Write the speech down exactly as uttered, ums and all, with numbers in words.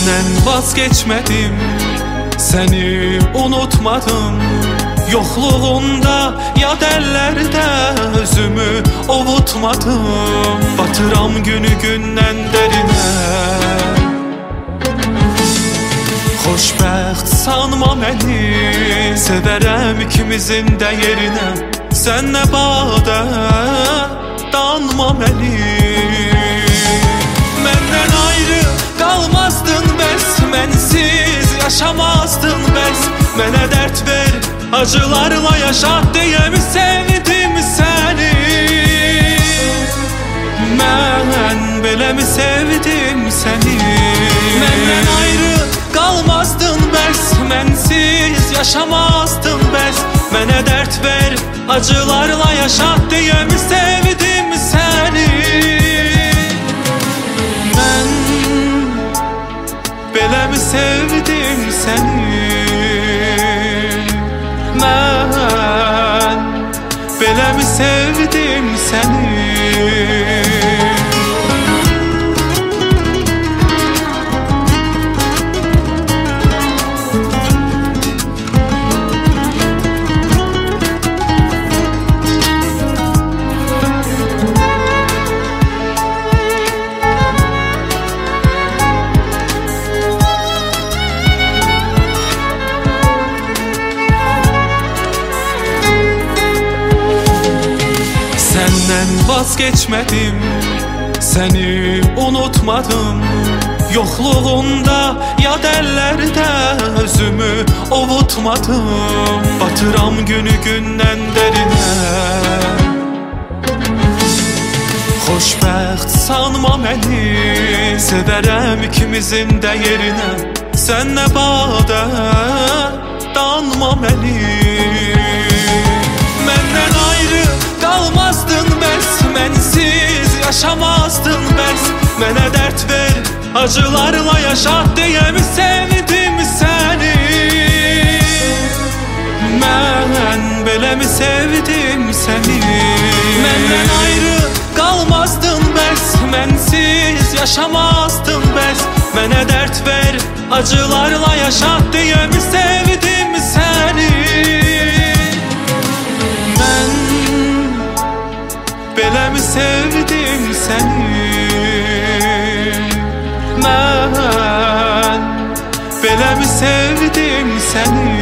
Senden vazgeçmedim, seni unutmadım. Yokluğunda ya derlerde özümü ovutmadım. Batıram günü gündən derine, xoşbəxt sanma məni, severəm ikimizin də yerinə. Sən nə badə danma məni, məndən ayrı qalmazdın bəs, mənsiz yaşamazdın bəs. Mənə dərd ver, acılarla yaşat deyəmi sevdim səni. Mən beləmi sevdim səni. Məndən ayrı qalmazdın bəs, mənsiz yaşamazdın bəs. Mənə dərd ver, acılarla yaşat deyəmi sevdim səni. Mən beləmi sevdim səni. Mən beləmi sevdim səni. Senden vazgeçmedim, seni unutmadım. Yokluğunda ya derlerde özümü ovutmadım. Batıram günü gündən derine, xoşbəxt sanma məni, severəm ikimizin də yerinə. Sən nə badə danma məni, məndən ayrı qalmazdın bəs, mənsiz yaşamazdın bəs. Mənə dərd ver, acılarla yaşat deyəmi sevdim səni. Mən beləmi sevdim səni. Məndən ayrı qalmazdın bəs, mənsiz yaşamazdın bəs. Mənə dərd ver, acılarla yaşat deyəmi sevdim səni. Beləmi sevdim səni. Mən beləmi sevdim səni.